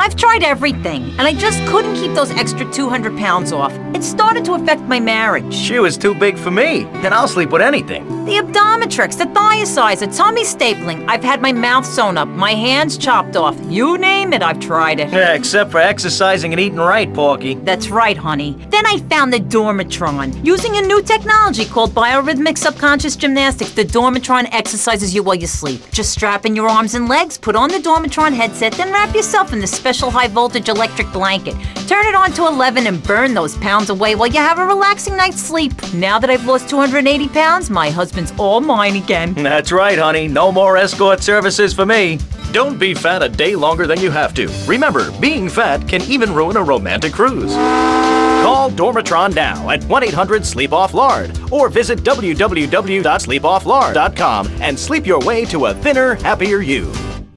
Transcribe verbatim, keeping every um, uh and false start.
I've tried everything, and I just couldn't keep those extra two hundred pounds off. It started to affect my marriage. She was too big for me, and I'll sleep with anything. The Abdometrix, the Thiasizer, tummy stapling. I've had my mouth sewn up, my hands chopped off. You name it, I've tried it. Yeah, except for exercising and eating right, Porky. That's right, honey. Then I found the Dormatron. Using a new technology called biorhythmic subconscious gymnastics, the Dormatron exercises you while you sleep. Just strap in your arms and legs, put on the Dormatron headset, then wrap yourself in the special high-voltage electric blanket. Turn it on to eleven and burn those pounds away while you have a relaxing night's sleep. Now that I've lost two hundred eighty pounds, my husband's all mine again. That's right, honey. No more escort services for me. Don't be fat a day longer than you have to. Remember, being fat can even ruin a romantic cruise. Call Dormatron now at one eight hundred sleep off lard or visit w w w dot sleep off lard dot com and sleep your way to a thinner, happier you.